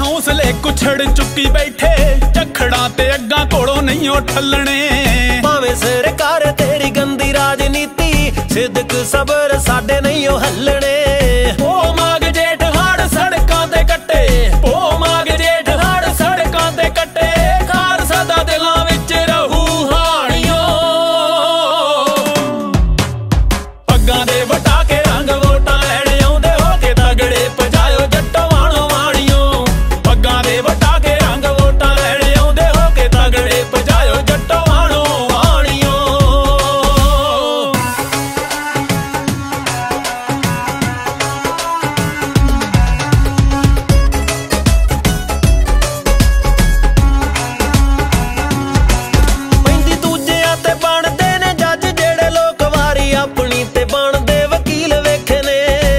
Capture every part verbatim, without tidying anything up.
ਹੌਸਲੇ ਕੁਛੜ ਚੁੱਕੀ ਬੈਠੇ, ਝਖੜਾਂ ਤੇ ਅੱਗਾਂ ਕੋਲੋਂ ਨਹੀਂ ਉਹ ਠੱਲਣੇ। ਭਾਵੇਂ ਸਰਕਾਰ ਤੇਰੀ ਗੰਦੀ ਰਾਜਨੀਤੀ, ਸਿਦਕ ਸਬਰ ਸਾਡੇ ਨਹੀਂ ਉਹ ਹੱਲਣੇ। ਉਹ ਮਾਗ ਜੇਠ ਹੜ ਸੜਕਾਂ ਤੇ ਕੱਟੇ, ਉਹ ਮਾਗ ਜੇਠ ਹੜ ਸੜਕਾਂ ਤੇ ਕੱਟੇ, ਖਾਲਸਾ ਦਾ ਦਿਲਾਂ ਵਿੱਚ ਰਹੂ ਹਾਣੀਓ। ਪੱਗਾਂ ਦੇ ਵਟਾ ਕੇ ਰੰਗ ਵੋਟਾਂ ਲੈਣ ਆਉਂਦੇ ਹੋ ਕੇ ਤਗੜੇ ਪਜਾਇਓ ਜੱਟੋ ਵਾਣੋ ਵਾਣੀਓ। ਪੱਗਾਂ ਦੇ ਵਟਾ ਕੇ ਰੰਗ ਵੋਟਾਂ ਲੈਣ ਆਉਂਦੇ ਹੋ ਕੇ ਤਗੜੇ ਪਜਾਇਓ ਜੱਟੋ ਵਾਣੋ ਵਾਣੀਓ। ਪੈਂਦੀ ਦੂਜਿਆਂ ਤੇ ਬਣਦੇ ਨੇ ਜੱਜ, ਜਿਹੜੇ ਲੋਕ ਵਾਰੀ ਆਪਣੀ ਤੇ ਬਣਦੇ ਵਕੀਲ ਵੇਖੇ ਨੇ।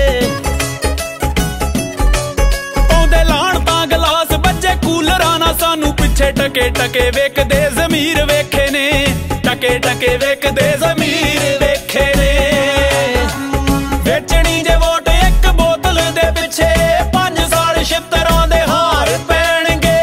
ਆਉਂਦੇ ਲਾਣ ਤਾਂ ਗਲਾਸ ਬੱਜੇ ਕੂਲਰਾਂ ਨਾਲ, ਸਾਨੂੰ ਪਿੱਛੇ ਟਕੇ ਟਕੇ ਵੇਖਦੇ ਜ਼ਮੀਰ ਵੇਖੇ ਨੇ, ਟਕੇ ਟਕੇ ਵੇਖਦੇ ਜ਼ਮੀਰ ਵੇਖੇ ਨੇ। ਵੇਚਣੀ ਜੇ ਵੋਟ ਇੱਕ ਬੋਤਲ ਦੇ ਪਿੱਛੇ, ਪੰਜ ਸਾਲ ਛਿੱਤਰਾਂ ਦੇ ਹਾਰ ਪੈਣਗੇ।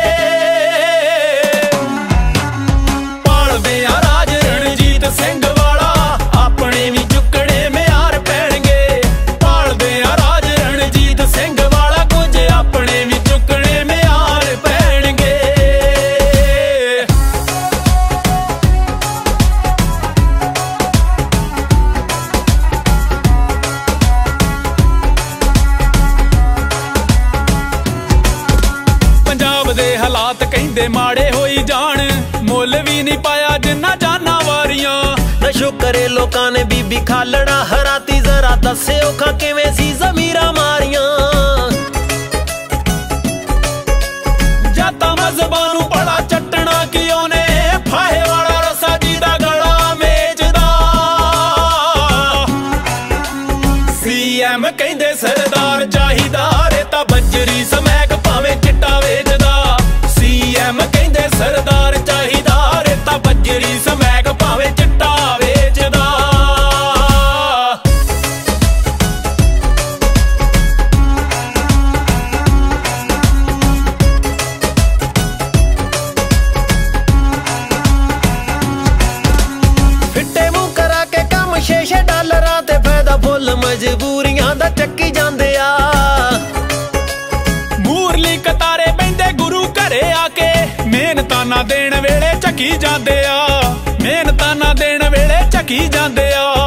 ਪਾਲਦੇ ਆ ਰਾਜ ਰਣਜੀਤ ਸਿੰਘ ਵਾਲਾ, ਆਪਣੇ ਵੀ ਚੁੱਕਣੇ ਮਿਆਰ ਪੈਣਗੇ। ਪਾਲਦੇ ਆ ਰਾਜ ਰਣਜੀਤ ਸਿੰਘ ਵਾਲਾ, ਕੁਝ ਆਪਣੇ ਵੀ ਚੁੱਕਣੇ ਮਿਆਰ ਪੈਣਗੇ। ਪੰਜਾਬ ਦੇ ਹਾਲਾਤ ਕਹਿੰਦੇ ਮਾੜੇ ਹੋਈ ਜਾਣ, ਮੁੱਲ ਵੀ ਨਹੀਂ ਪਾਇਆ ਜਿੰਨਾ ਜਾਨਾਂ ਵਾਰੀਆਂ। ਨਾ ਸ਼ੁਕਰੇ ਲੋਕਾਂ ਨੇ ਬੀਬੀ ਖਾਲੜਾ ਹਰਾਤੀ, ਜ਼ਰਾ ਦੱਸਿਓ ਖਾਂ ਕਿਵੇਂ ਸੀ ਜ਼ਮੀਰਾਂ ਮਾਰੀਆਂ। ਜਾਤਾਂ ਮਜ਼ਹਬਾਂ ਨੂੰ ਬੜਾ ਚੱਟਣਾ ਕਿਉਂ ਨੇ, ਫਾਹੇ ਵਾਲਾ ਰਸਾ ਜੀ ਦਾ ਗਲਾ ਮੇਚਦਾ। ਸੀ ਐਮ ਕਹਿੰਦੇ ਸਰਦਾਰ ਚਾਹੀਦਾ, ਰੇਤਾ ਬੱਜਰੀ ਸਮੈਕ ਭਾਵੇਂ ਚਿੱਟਾ ਵੇਚਦਾ। ਸੀ ਐਮ ਕਹਿੰਦੇ ਸਰਦਾਰ ਚਾਹੀਦਾ, ਰੇਤਾ ਬੱਜਰੀ ਸਮੈਕ ਭਾਵੇਂ ਚਿੱਟਾ ਵੇਚਦਾ। ਫਿੱਟੇ ਮੂੰਹ ਕਰਾ ਕੇ ਕੰਮ ਛੇ ਛੇ ਡਾਲਰਾਂ ਤੇ ਫਾਇਦਾ ਫੁੱਲ, ਮਜਬੂਰੀਆਂ ਦਾ ਚੱਕੀ ਜਾਂਦੇ ਆ। ਮੂਰਲੀ ਕਤਾਰੇ ਬਹਿੰਦੇ ਗੁਰੂ ਘਰੇ ਆ ਕੇ, ਮਿਹਨਤਾਂ ਨਾ ਦੇਣ ਵੇਲੇ ਝੱਕੀ ਜਾਂਦੇ ਆ, ਮਿਹਨਤਾਂ ਨਾ ਦੇਣ ਵੇਲੇ ਝੱਕੀ ਜਾਂਦੇ ਆ।